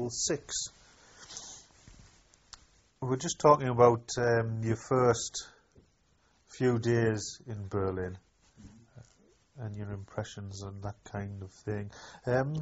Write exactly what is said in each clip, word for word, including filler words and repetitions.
till six. We were just talking about um, your first few days in Berlin and your impressions and that kind of thing. Um,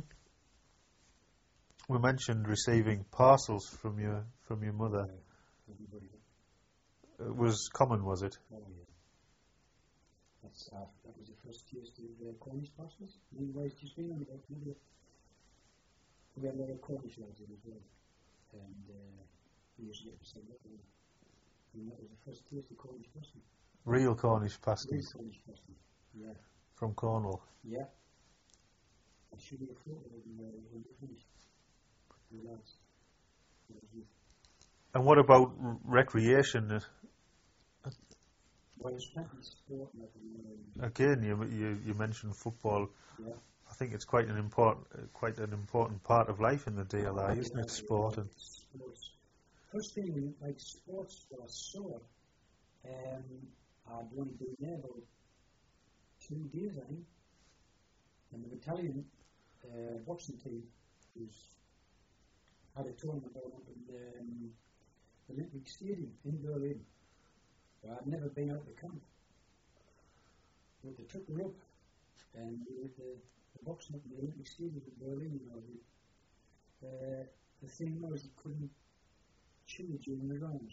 we mentioned receiving parcels from your from your mother. Everybody. It was common, was it? Oh yeah. That's uh, that was the first taste of uh, Cornish parcels. Meanwhile, just been on about maybe we had a lot of Cornish lads in as well, and uh, we used to get to send that one. And that was the first taste of Cornish pasty. Real Cornish Real pasties Cornish pasty. Yeah. from Cornwall. Yeah. I should be a photo of them uh, when they finished. The lads. That was it. And what about r- recreation? Well, it's plenty of sport and everything. Again, you, you you mentioned football. Yeah. I think it's quite an important quite an important part of life in the D L I, isn't Yeah, it? Sport yeah, and sports. First thing, like sports was sore. Um, I'd only been there about two days, I think. And the battalion uh, boxing team was had a tournament down up in the um, Olympic Stadium in Berlin. Well, I'd never been out of the camp. But they took me up and we were at the, the boxing up in the Olympic Stadium in Berlin, you know. We, uh, the thing was you couldn't chew during the rounds.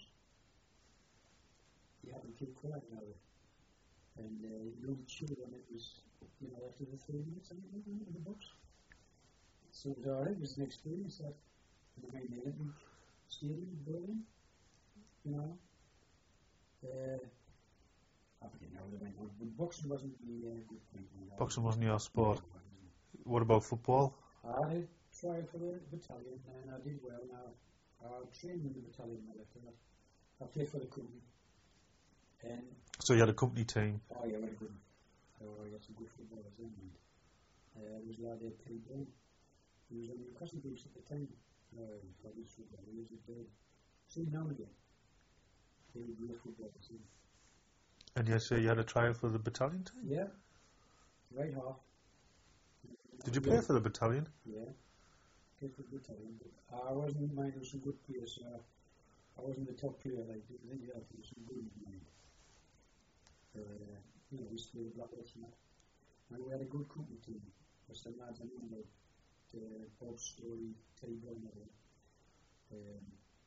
You had to keep quiet about it. And uh, you only chewed when it was, you know, after the three minutes I think in the box. So it was alright, it was an experience that in the main Olympic Stadium in Berlin, you know. Uh, I didn't know what went on, but boxing wasn't the uh, good point. You know. boxing wasn't your sport. No, it wasn't. What about football? I did try for the battalion and I did well. Now I trained in the battalion after that. I played for the company. And So you had a company team. oh yeah, very good. Oh, I got some good footballers in mind. Uh, there was a lad there, Terry Brown. He was on the Newcastle Blues at the time. Uh, he played his football. He was a dead. See now and again. He was real footballers in. And you say you had a trial for the battalion team? Yeah. Right half. Did you play for the battalion? Yeah. Played for the battalion. But I wasn't in mind of some good players, so I wasn't the top player like the other guy. There was some good in mind. Uh, you know, we played the Black Watch and that. And we had a good company team. There's some lads I know about. Uh, Bob Story, Terry Brown, um,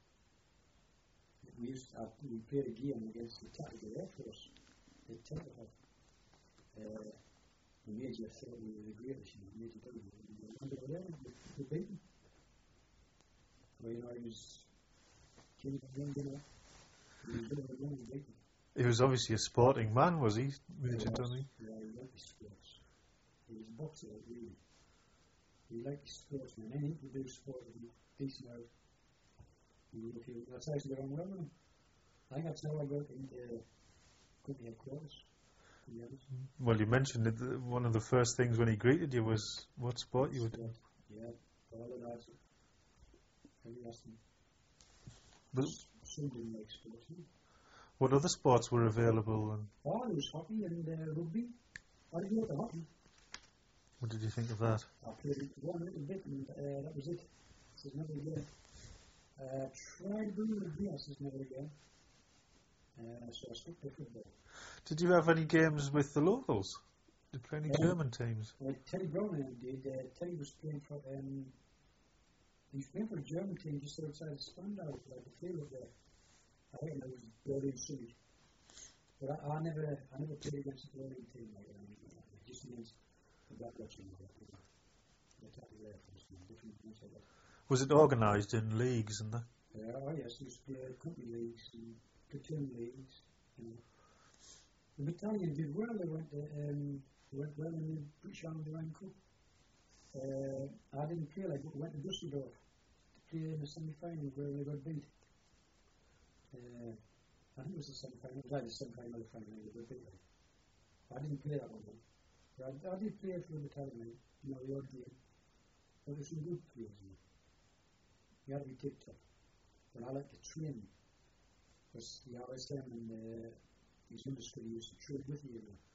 we used to have, we played a game against the Tactical Air Force at Templeton. Uh, the Major thought we were the greatest, you know, Major W. And they were there, they beat him. Well, you know, he was king of the ring, you know. He was over the ring and beat him. He was obviously a sporting man, was he, He Major was, Dunning? yeah, he liked his sports. He was a boxer, like, really. He liked his sports, man. Anything to do sport would be decent out. That's actually what I'm well with him. I think that's how I got into company headquarters, to be honest. Well, you mentioned that the- one of the first things when he greeted you was what sport you were doing. Yeah, all the lads. Every last thing. But Some didn't like sports. You know? what other sports were available, and Oh, there was hockey and uh, rugby. I did a lot of hockey. what did you think of that? I played it one little bit and uh, that was it. This is never again. Uh, tried doing rugby, this is never again. Uh, so I stuck to football. Did you have any games with the locals? Did you play any Um, German teams? Well, Teddy Brown did. Uh, Teddy was playing for. Um, he was playing for a German team just outside of Spandau, like the field up there. I think it was Berlin City. But I, I never, I never played against the Berlin team like that. Just against the Black Watch and all that. You know, the Tactical Air Force and different things like that. Was it organised in leagues and that? Yeah, oh yes, we used to play company leagues and platoon leagues. You know. The battalion did well. They went, to, um, they went well in the British Army Line Cup. Uh, I didn't play like, but we went to Dusseldorf to play in the semi-final where they got beat. Uh, I think it was the semi-final. It was either the semi-final or the final. They got beat. Like. I didn't play that one. Though. But I, I did play for the battalion. You know, the odd game. But there were some good players. You know. You had to be tip-top. But I like to train. Because the R S M and uh, his industry used to train with you. You know.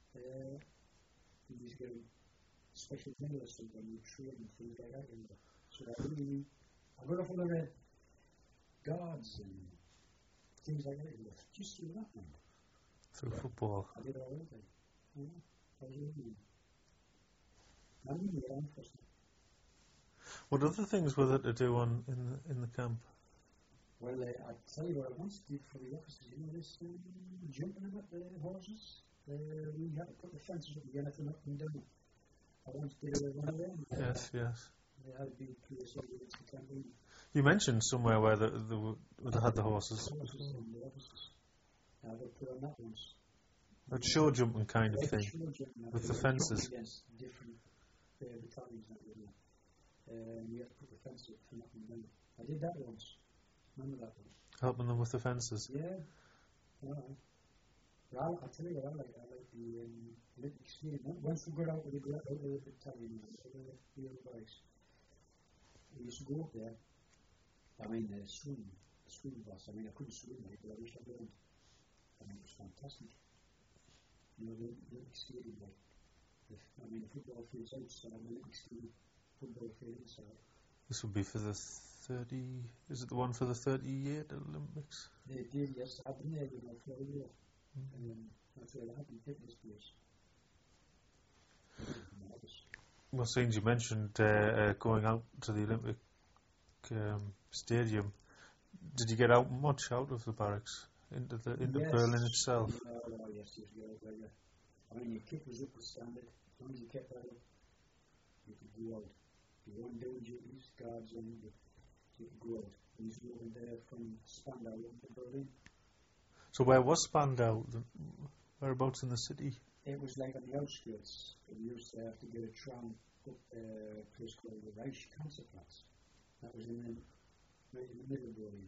Uh, you used to get a special medal or something, you train and things like that. You know. So I really, I got off on the guards and things like that. It was just through that one. Through football. I did all of it. Yeah, I was really, I'm really around for some. What other things were there to do on in the, in the camp? Well, uh, I tell you what I once did for the officers. You know this um, jumping them at the horses? Uh, we had to put the fences up and get anything up and down. I once did uh, one of them. Yes, yes. They had a big P S A against the campaign. You mentioned somewhere where the, the, where they had the horses. Horses and the officers. I got put on that once. A show jumping kind of Yeah, thing. show jumping, with uh, the fences. Against different uh, battalions that we had. Um, we had to put the fence up to knock them down. I did that once. Remember that one? Helping them with the fences. Yeah. Alright. Well, I, I tell you what, I like, I like the um, Olympic skiing. Once we got out of the, out of the battalion, out of the, the other boys, we used to go up there. I mean, the uh, swim, swim bus. I mean, I couldn't swim, mate, but I wish I could. I mean, it was fantastic. You know, the Olympic skiing, like, the, I mean, the football field's outside, the Olympic skiing football field inside. This would be for the thirty. Is it the one for the thirty-eight Olympics? They did, yes. I've been there, you know, for a year. Mm-hmm. Um, that's where I haven't hit this place. Well, since you mentioned uh, uh, going out to the Olympic um, Stadium, did you get out much out of the barracks into the into yes. Berlin itself? Oh, oh yes, yes, you go out there. I mean, your kit was up to standard. As long as you kept that up, you could go out. You weren't doing duties, guards, and you, you could go out. We used to go in there from Spandau to Berlin. So where was Spandau? Whereabouts in the city? It was like on the outskirts. We used to have to get a tram up uh, a place called the Reichskanzlerplatz. That was in the, right in the middle of Berlin.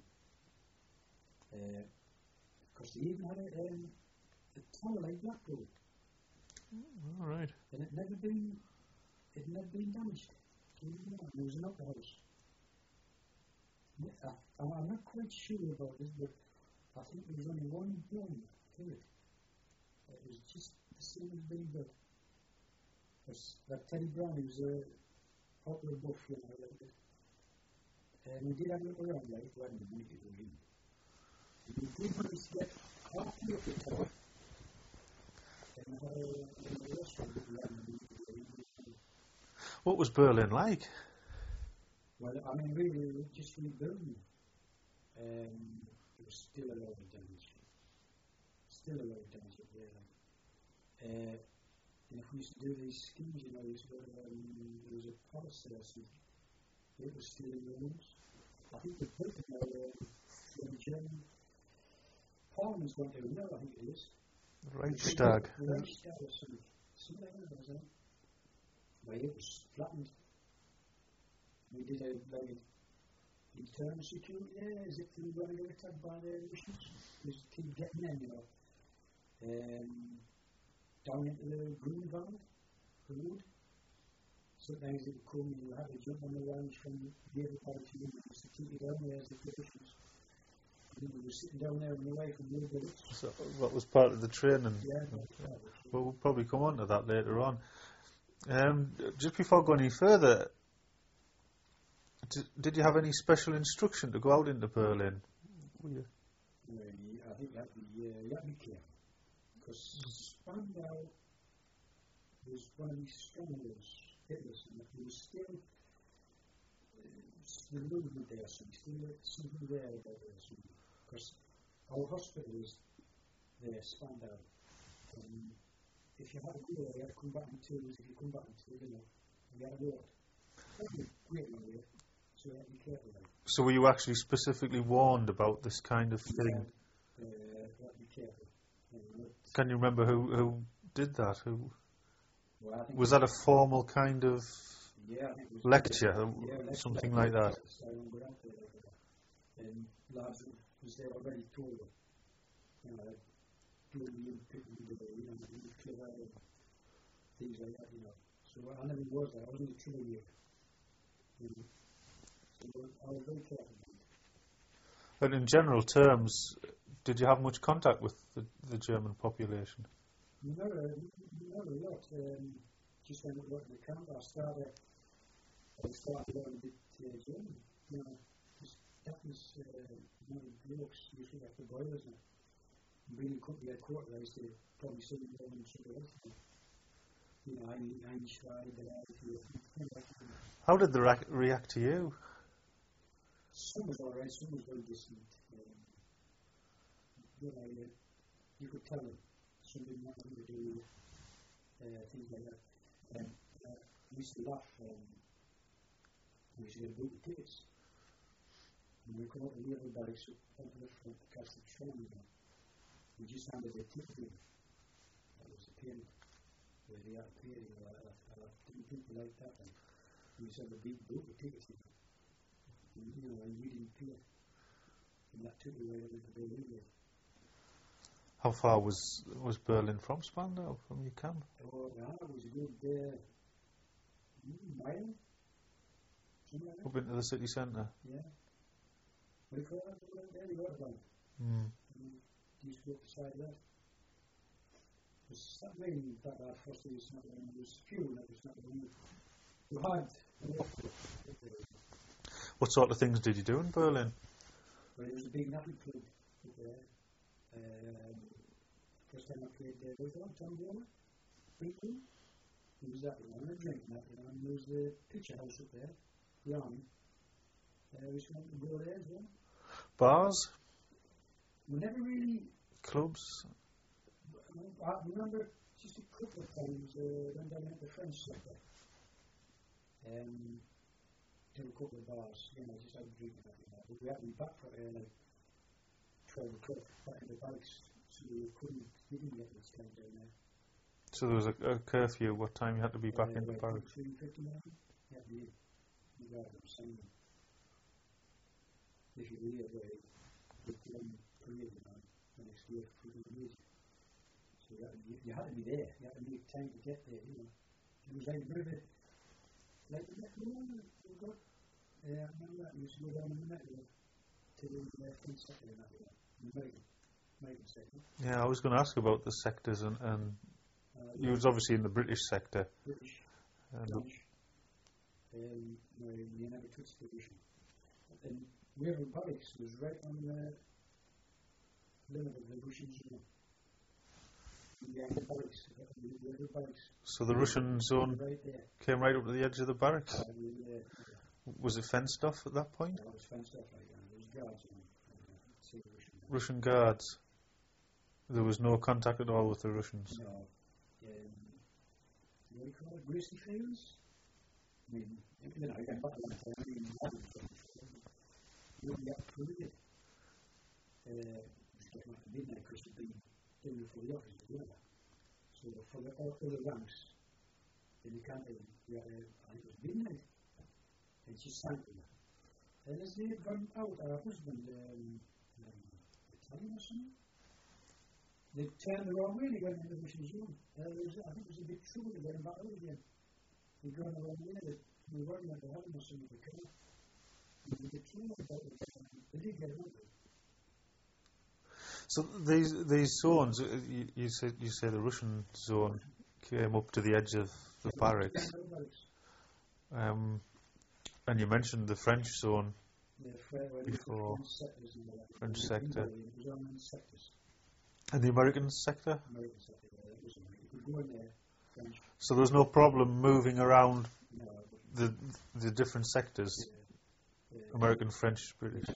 Because uh, they even had a, um, a tunnel like Blackpool. All right. And it never been, it never been damaged. There was an upper house. I, I'm not quite sure about this, but I think there was only one building to it. It was just the same as being built. That Teddy Brown, he was a popular buff, you know, a little bit. And we did have a look around, like, we hadn't the money to go in. And we did manage to get halfway up the tower. And uh, in the restaurant, we hadn't the money to go in. What was Berlin like? Well, I mean, we were just rebuilding. Um, there was still a lot of damage. Still a lot of damage up there. Like. Uh, and if we used to do these schemes, you know, we used to go to, um, there was a palace there, so it was still in the rooms. I think the built it now, uh, the German Parliament's gone down now, I think it is. Reichstag. The Reichstag or something. Something like that, wasn't it? Well, it was flattened. We did a like internal security there, as if we were going to get attacked by the Russians. Just keep getting them, you know. Um, down into the Grunwald, the road. Sometimes it would come and you had to jump on the range from the other part of the just to keep you down there as the Russians. And we were sitting down there on the way from the bullets. So that was part of the training. Yeah, that was part of it. Well, we'll probably come on to that later on. Um, just before going any further, did, did you have any special instruction to go out into Berlin? Were you? Well, I think you have to be, uh, you have to be careful. Because Spandau was one of these strongholds, Hitler's, and there was still uh, the movement there, so still something there about there. Because our hospital was there, Spandau. Um, if you had to go there, you had to come back in two days. If you come back in two, you know, you had to walk. That was a great one there, so you had to be careful there. So were you actually specifically warned about this kind of thing? Yeah, uh, you had to be careful. You know, Can you remember who, who did that? Who well, I think was that a formal kind of yeah, I think it was lecture, yeah, lecture, something like that? So I remember that there, and lads was there already told them, you know, doing the people who did it, you know, clever things like that, you know. So I never was there. I wasn't a trouble year. You know. So I was very careful. But in general terms, did you have much contact with the, the German population? Not a, not a lot. Um, just when I worked in the camp, I started I started to learn a bit uh, German. You know, just, that was, uh, you know, the blokes used to get the boilers now. Bringing company at quarter, I used to probably see them going and somewhere else. You know, I'm Einstein, but I feel How did they ra- react to you? some was alright, some was very distant. Um, you know, you, you could tell them some didn't want to do uh, things like that. And uh, we used to laugh. Um, we used to get booty tickets. And we come up with the other barracks up the front to catch the train. You know. We just handed a ticket in. That was the payment. Where they had paid, you know, I, I, I didn't think they liked that. And we used to have a big book of tickets, you know, and, you know, and we didn't pay. And that took me right over to Berlin. How far was was Berlin from Spandau, from your camp? Oh, yeah, it was a good uh, mile, something like that. Up into the city centre? Yeah. What do you call that? There you go, about. Mm. Used to go up the side of that. It was that rain that our first day was not rain, it was fuel that was not rain. We had. What sort of things did you do in Berlin? Well, there was a big nappy club up there. Um, first time I played there, there was one, Tom Warner, Brinkman. He was that one, and drinking that one. And there was the picture house up there, the Army. Uh, we used to go there as well. Bars? We never really. Clubs? I remember just a couple of times uh, when I went to the French sector. Um, to a couple of bars, you know, just had a drink and that, you know. But we had to be back for uh, like twelve o'clock back in the bikes, so we couldn't, we didn't get this time down there. So there was a, a curfew, what time you had to be back uh, in the like barracks? three fifty-nine, yeah, we, we got them saying, if you leave, uh, they put on parade, you know, the next day for the music. So that, you, you had to be there, you had to make time to get there, you know. It was like a bit of a, like, you know, we got, uh, I remember that, we used to go down in the network to the uh, French sector in that way, in the American, American sector. Yeah, I was going to ask about the sectors, and, and Uh, you was obviously in the British sector. British, And French, um, no, you never touched the Russian. And Waverley Barracks was right on the limit of the Russian zone. Behind the barracks, the Waverley Barracks. so the Russian zone Right there. came right up to the edge of the barracks? Uh, we were there. Was it fenced off at that point? It was fenced off like that. There was guards on it. Uh, say the Russian. Russian guards? There was no contact at all with the Russians? No. Um, what do you call it? Greasy fields? I mean, you know, again, back in the time, I mean, you hadn't you only got parade. Uh, it was getting after midnight because it'd been doing for the office as well. So for the all other ranks in the campaign, we had, uh, I think it was midnight. And she sang to me. And as they had gone out, our husband, um, um, Italian or something, they turned the wrong way, they went into the Russian zone. Uh, there was, I think it was a big trouble to get them back out again. They'd gone the wrong way, they, they weren't at the home or something, they came. There was a big trouble about it. They did get them out. So these these zones, uh, you, you say you say the Russian zone came up to the edge of the barracks, um, and you mentioned the French zone before. French sector. And the American sector? American sector, yeah, that was American. You could go in there, French. So there's no problem moving around No, the the different sectors, yeah, yeah, American, French, British.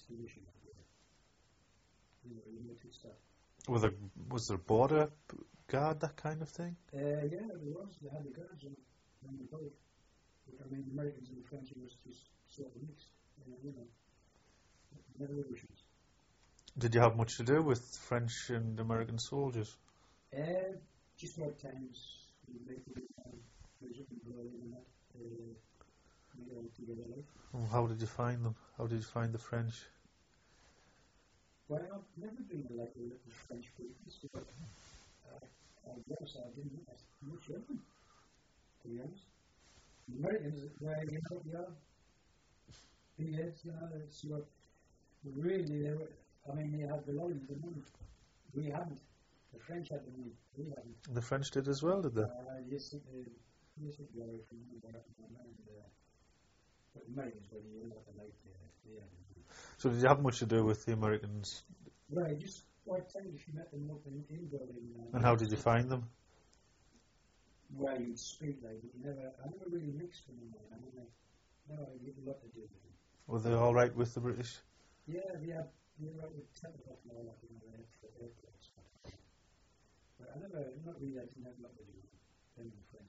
Was there, was there border guard, that kind of thing? Uh, yeah, there was. They had the guards on, on the boat. But I mean, the Americans and the French was just sort of mixed. Uh, you know, never the Russians. Did you have much to do with French and American soldiers? Uh, just odd times. We make the time. There's up in Berlin and that. Uh, we all together. Like. Oh, how did you find them? How did you find the French? Well, I've never been like a little French people, so uh, I guess I didn't know much of them, to be honest. The Americans, where you know, yeah, beards, you know, it's what really, they were, I mean, they had the lorries, the money. We hadn't. The French had the money. We hadn't. The French did as well, did they? Uh, yes, it, uh, yes, it was from the back of my mind. Uh, But the Americans, well, you know what they're like there. They are, you know. So did you have much to do with the Americans? Well, I just quite time if you met them up in, in Berlin. Uh, And how did you find them? Well, you'd speak like, but you never, I never really mixed with them. Like, I never, no, I had a lot to do with them. Were they all right with the British? Yeah, we had, we were out with telegraph and all that, you know, the airports. But I never, not really, I didn't have a lot to do with them in French.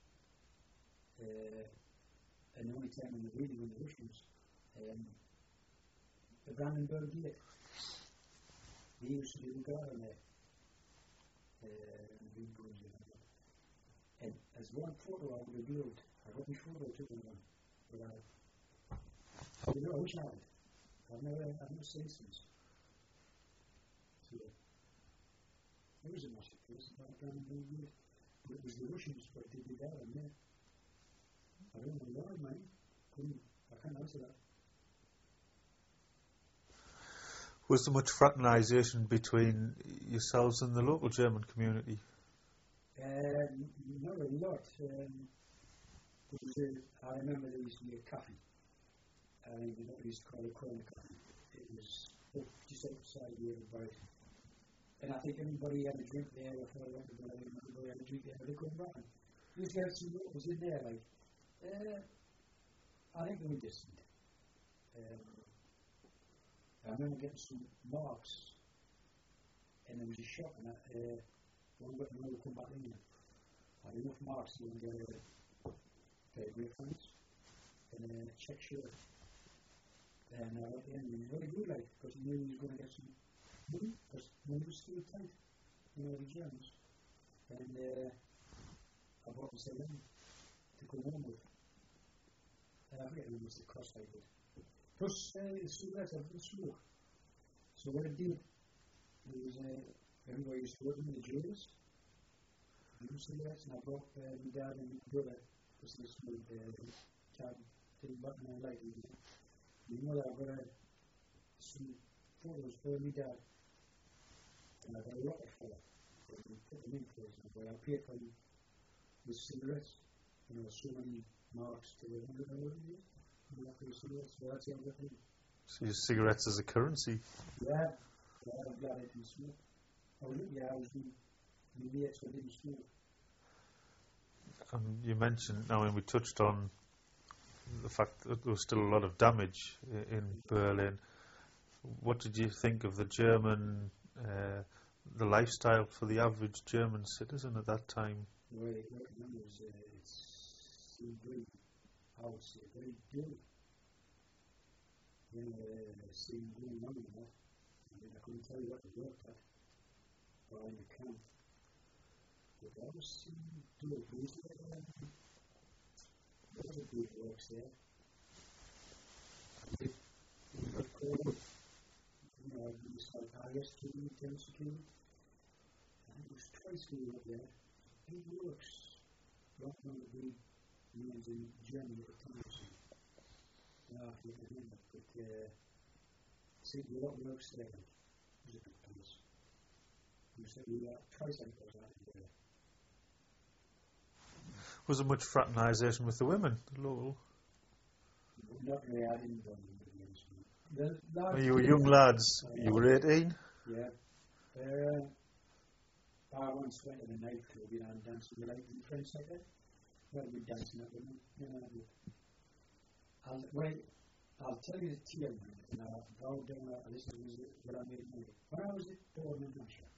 Uh, and the only time when they really were the Russians, um, the Brandenburg Gate, they used to do the guard on there. Uh, and big guns and all that. And as one photo I would have built, I got my photo taken one, but I, you know, I wish I had. I've never, I've never seen since. So, there was a massive place about Brandenburg Gate, but it was the Russians that did the guard on there. I don't know why, man. Couldn't, I can't answer that. Was there much fraternisation between yourselves and the local German community? Uh, not a lot. Um, there was a, I remember there used to be a cafe. I think what we used to call a corner cafe. It was up just outside here about. And I think everybody had a drink there before I went to bed. Everybody had a drink there. They come round. We used to have some locals in there, like, uh, I think they were distant. Um, I remember getting some marks, and there was a shop, and I, uh, one got another come back in there. I had enough marks to get a pair of grey pants and a check shirt. And I went in, and he was very good, like, because he knew he was going to get some money, because money was still tight, you know, the Germans. And uh, I bought myself in to come home with. And I forget how much it cost, like, but plus, uh, the cigarettes, I didn't smoke. So what I did, there was, uh, everybody used to work in the jails, do cigarettes, and I brought uh, my dad and my brother, because they smoked, uh, child, didn't button my light, you know. You know that I got uh, some photos for my dad, and I got a lot of photos, and we put them in places, where I paid for them with cigarettes, you know, so many marks to the hundred dollars a year. So that's how I got them. So you use cigarettes as a currency? Yeah, yeah, I'm glad I didn't smoke. I was, yeah, I was in the mates who didn't smoke. Um, you mentioned, now when we touched on the fact that there was still a lot of damage i- in Berlin, what did you think of the German, uh, the lifestyle for the average German citizen at that time? Well, what I remember was uh, it's so very, I would say, very dirty. You know, uh, seeing going on and that. I mean, I couldn't tell you what they worked at, or in the camp. But I was seeing dirty. There was a there was a big works there. It was called, you know, it was like I S Q, Internal Security. And it was twice we were up there. Big works. Not one of the big names in Germany at the time. So, no, I can't remember. But, uh, see, a lot of works there. It was a good place. We said we were twice I was out there. Was there much fraternisation with the women, the local? Not really, I didn't go into the ministry. The lads When you were did young that. lads, Uh, you were eighteen? Yeah. Uh, I once went to the nightclub, you know, and danced with like in French like that. Well, we'd dancing at women, you know. I'll, well, I'll tell you the tale, man, and I'll go down, uh, this is what I made money. When I was at Bourne in Hampshire,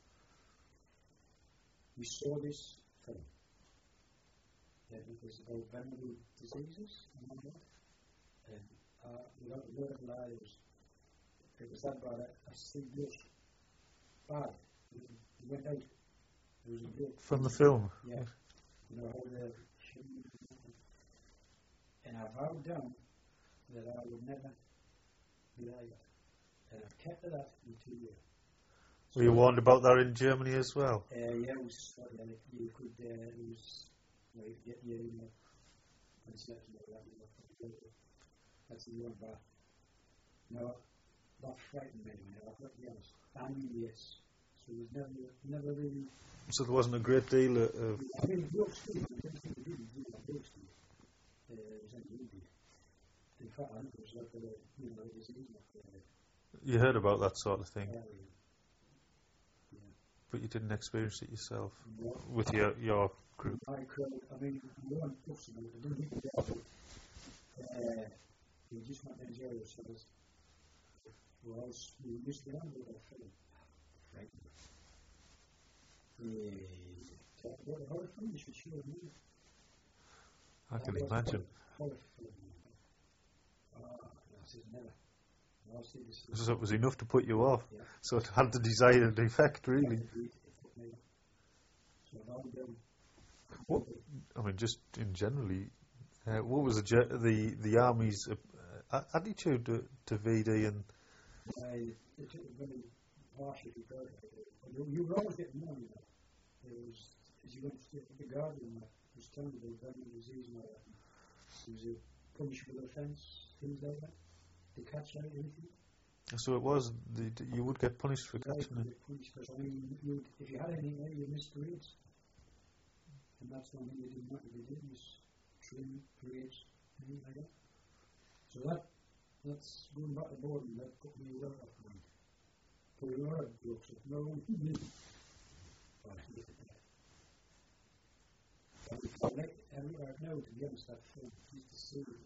we saw this film. That it was about venerable diseases and all that. And uh, without a word of lie, it was, it was that about a, a sleep blush. Bad. It went out. There was a bloke. From the film? Yeah. You know how the. And I vowed down that I would never be like that. And I've kept it up in two years. Were you warned about that in Germany as well? Uh, yeah, it was sort of like you could, uh, it was, you know, you could get your, you know, and slept and all that, you know, that's the one, but, no, that frightened me, you know, I've got to be honest. I mean, yes. So it was never, never really. So there wasn't a great deal of. of I mean, Brooks did, I don't think he did, he did like Brooks did. Uh, it was only he did. In fact, I think it was like a, you know, a disease up there. You heard about that sort of thing, Area. but you didn't experience it yourself No. with your your group. My crowd, I mean, we weren't possible. I didn't think we were. Uh, we just went to enjoy ourselves. Well, I was, we used to get on with that film. Right. Yeah. What a horror film, you should show me. I can imagine. Horror film. Ah, that's it, never. I see this. So it was enough to put you off. Yeah. So it had the desired effect, really. So I'll go. What, I mean, just in generally, uh, what was the ge- the the army's uh, attitude to, to V D and? I it took a very harsh if you got it. You, you were always getting money. It was as you went to the Guardian, it was telling you about Guardian disease and all that. It was a punishable offence, things like that. To catch out anything. So it was. The, you would get punished for Right, catching it. punished because I mean, you if you had anything there, you missed parades. And that's one thing you didn't want to be doing is trim parades, anything like that. So that that's going back to board and that put me well off mind. Put a lot of blokes up. No one could me. Oh, look at that. Like, every, I know, to be honest, that film used to see it.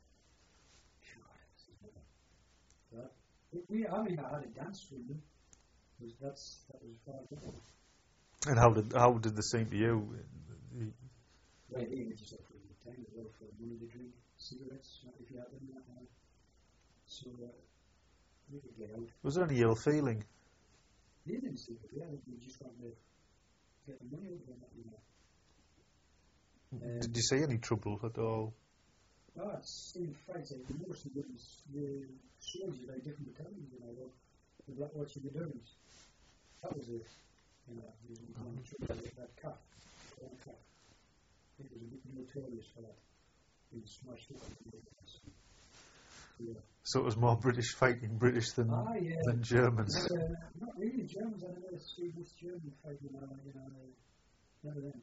That, we, I mean, I had a dance with them. Was that's that was far better. And how did how did they seem to you? Well, they were just offering the time as well for money to drink, cigarettes, if you had them. Uh, so, uh, we could get out. Was there any ill feeling? They didn't see it, yeah, we just wanted to get the money out of them, you know. Um, Did you see any trouble at all? Oh, it's in fights, like, the most of them, the soldiers, like different battalions, you know, the, the Black Watch Battalions. That was it, you know, there was one trouble, like that cat, one cat. It was a bit notorious for that. Being smashed up. Yeah. So it was more British fighting British than Ah, yeah. than Germans. No, uh, not really Germans. I never see this German fighting. Uh, you know, uh, never then.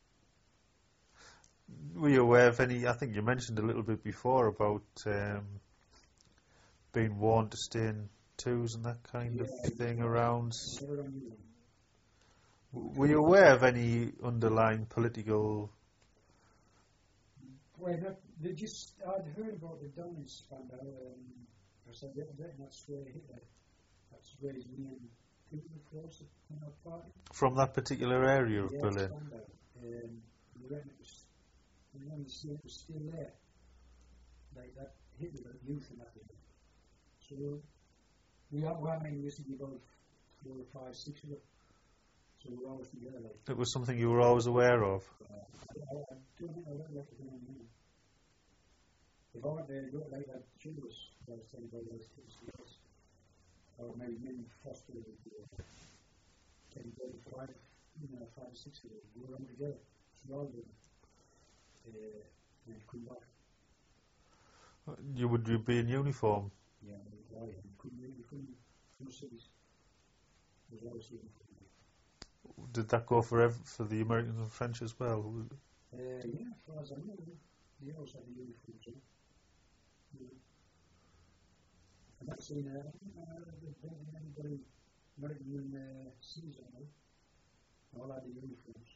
Were you aware of any? I think you mentioned a little bit before about um, being warned to stay in twos and that kind Yeah, of thing around. Never on you. Were you aware of any underlying political? Well, not, they just, I'd heard about the Donald scandal, um, I said, yeah, that's where Hitler, that's where his main people force in our party. From that particular area of Yeah, Berlin? scandal. Um, you reckon it was, and then you see it was still there, like that Hitler youth and that. So, we are, well, I mean, we used to be about four or five, six of them. So we're always together, like. It was something you were always aware of. Uh, I, I don't think I would like to do it. If I went there and got like that Judas, I was telling about those kids, or maybe men foster would be ten, thirty-five, you know, five or six of them, we were all together, so all of them, uh, and come back. You would you be in uniform? Yeah, I couldn't really, couldn't, no cities. There was always uniform. Did that go for ev- for the Americans and French as well? Uh, yeah, as far as I know, they always had the uniforms on. Yeah. I've not seen uh, uh, anybody American in uh, cities on them. All had the uniforms.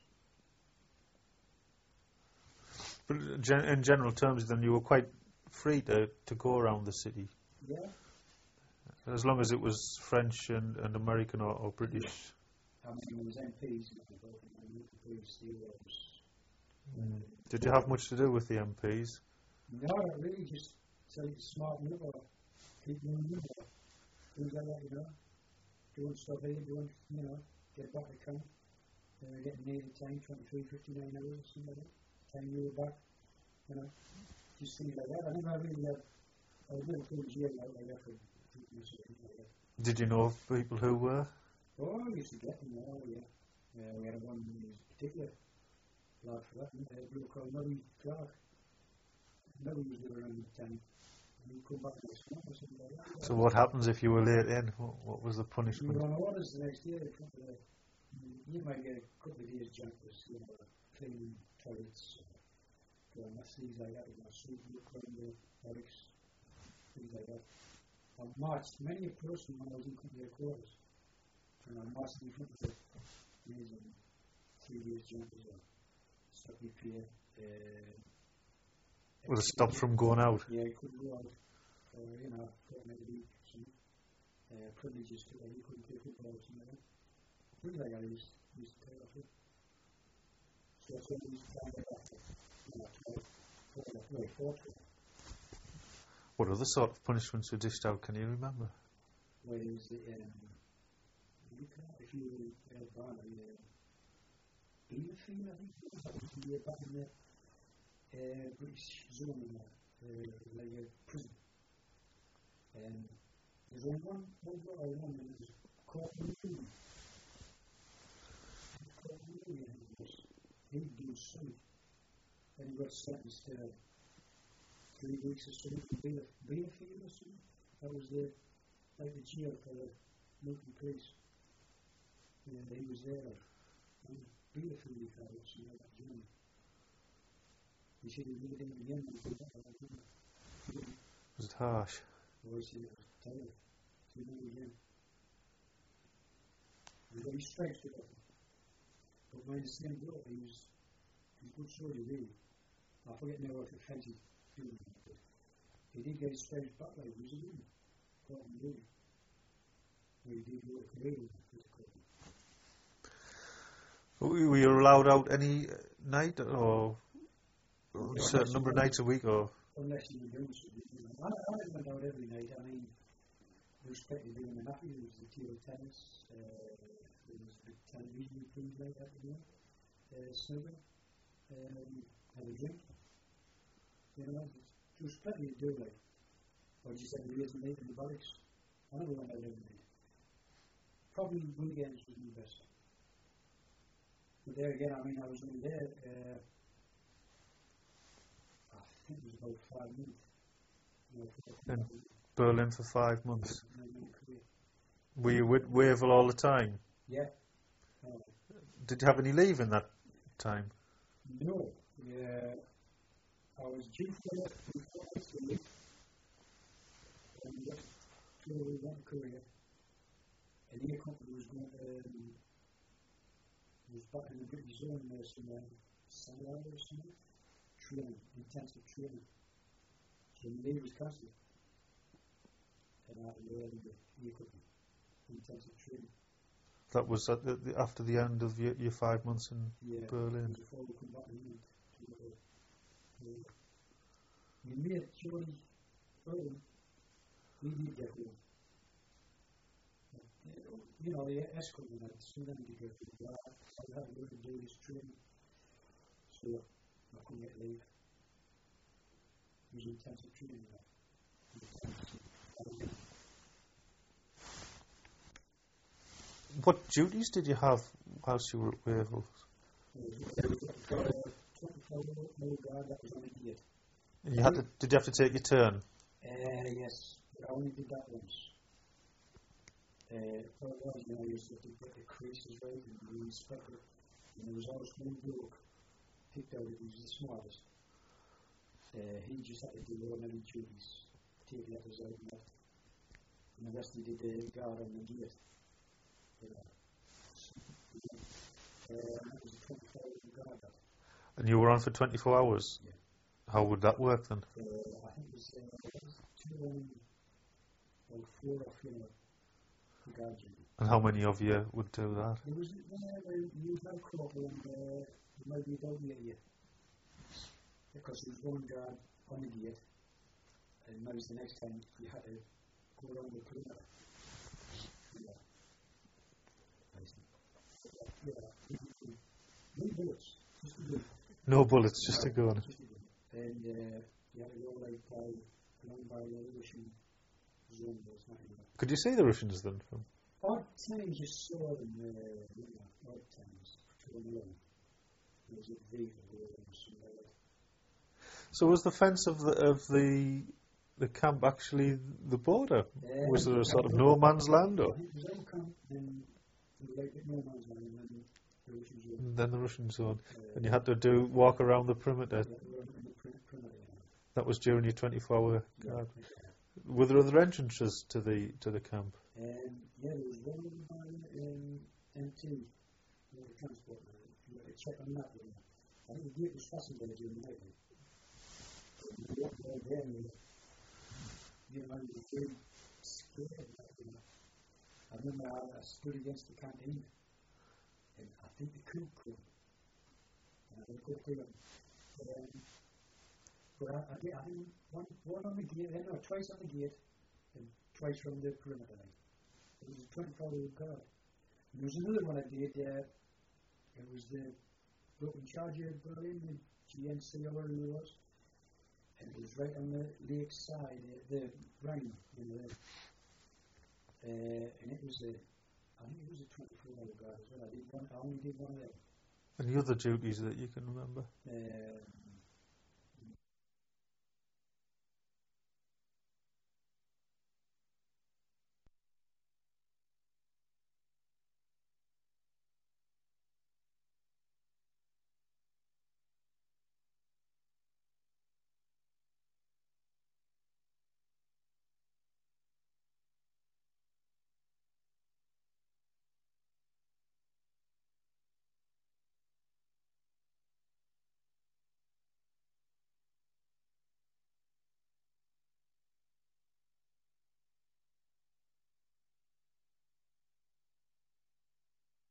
But gen- in general terms, then you were quite free to, to go around the city, Yeah. as long as it was French and, and American or, or British. I mean, there was M Ps, and M Ps, the was. Mm. Did you have much to do with the M Ps? No, not really, just tell you to smarten up or keep moving up or things like that, you know. Don't stop here, don't, you know, get back to camp. Uh, getting near the time, twenty-three, fifty-nine hours or something like that. Time you were back, you know, just things like that. I never really had, I was never through jail out like that for people or something like that. Did you know of people who were? Oh, I used to get them, oh yeah. Uh, we had one in particular lad for that, a bloke called Murray Clark. Murray was there around the time. He'd come back next month or something like that. So what happens if you were late in? What, what was the You punishment? were on orders the next day. Uh, you might get a couple of days jumpers, you know, cleaning toilets, going things like that, you know, sweeping up around the barracks, that. I marched many a person when I was in company headquarters. And I marched in front of the years and three years jump as well. Stopped me pier. Uh, Would have stopped from going out. Yeah, he couldn't go out for, you know, fortnight a week or something. Uh, privileges to he couldn't play football or something like that. Things like that he used, he used to take off with. So that's what he used to try and get back to. You know, twelve, twelve, no, four, twelve. What other sort of punishments were dished out, can you remember? Where is the, um, you can, if you were uh, Barney, uh, Beaverfield, I think, that was the year back in the uh, British zone in there, uh, like a prison. Um, there's only one, one girl I remember, it was called Mooney. Called Mooney, I think it was. He'd been sued. And he got sentenced to uh, three weeks or something in Beaverfield or something. That was the, like the jail for the Milton police. Yeah, he was there. And Beaverfield he fell or something like that, you know. He said he lived in the end and he got that, didn't he? Was it harsh? Oh, he said it was terrible. He did it again. He got his stripes to go. But when the same bloke, he was, he was a good soldier, really. I forget now what offence he doing, but he did get his stripes back like he was a really. Caught him really. Well, he did go to Korea with the company. Were you allowed out any night or a certain number of nights a week or? Unless you were doing something, you know. I, I went out every night. I mean, we respected doing the nappy, there was the table tennis, uh, there was the television and things like that, you know, uh, snooker, um, have a drink, you know, there was plenty to do, like, or just every year's night in the barracks. I never went out every night. Probably weekends was my best. But there again, I mean, I was only there, uh, I think it was about five months. You know, in Berlin for five months. Were you with Wavell all the time? Yeah. Uh, Did you have any leave in that time? no. Yeah. I was due for it before I was leave. And we went to Korea. And the company was going to, um, was back in the British zone there somewhere, Sandal or something. Training, intensive training. So the leave was cancelled. And I had to learn the equipment, intensive training. That was at the, the, after the end of your, your five months in Yeah, Berlin. before we come back to England. To, uh, uh, we made Johnny Owen, he did get home. Uh, you know, the escort and that, so then to get home. But I, I had to learn to do this training. So I couldn't get leave. It was intensive training. That. What duties did you have whilst you were at Wavell? You had to, did you have to take your turn? Uh, yes, but I only did that once. Uh, what it was, you know, you used to have to get the creases right and the inspector, and there was always one bloke picked out who was the smartest. Uh, he just had to do ordinary duties, take letters out and that. And the rest he did the guard on the gate. Uh, that was a twenty-four hour guard. That. And you were on for twenty-four hours? Yeah. How would that work then? Uh, I think it was, uh, it was two um, or four or four guard duty. And how many of you would do that? There was, uh, you had a couple and uh, there might be about me a year. Because there was one guard on the gate, and that was the next time you had to go around the perimeter. Yeah. Yeah. No bullets, just a gun. No bullets, just a gun. Just a gun. And uh, you had to go like by, along by the Russian zone. Could you see the Russians then? From? Odd times you saw them, uh, you know, odd times, patrolling along. There was a vehicle or something like that. So was the fence of the of the the camp actually the border? Yeah, was there a sort of no man's land, or? It was our camp, then like no man's land, and then the Russian zone. And then the Russian zone, Uh, and you had to do walk around the perimeter. Yeah, around the perimeter, yeah. That was during your twenty-four hour Yeah, guard. yeah. Were there other entrances to the to the camp? Um, yeah, there was one over by um, M T, the transport man. You got to check on that one. I think the gate was fastened there during the night. We walked over there and you know, we were feeling scared. You know. I remember I, I stood against the canteen and I think the cook come. And I went up to him. Um, but I, I, did, I didn't, one, one on the gate, no, twice on the gate and twice from the perimeter line. It was a twenty-four hour guard. And there was another one I did, uh, it was the bloke in charge of Berlin, the G N C or whatever it was. And it was right on the lake side, uh, the Rhine, you know, uh, and it was a, I think it was a twenty-four hour guard as well. I did one, I only did one of them. Any other duties that you can remember? Uh,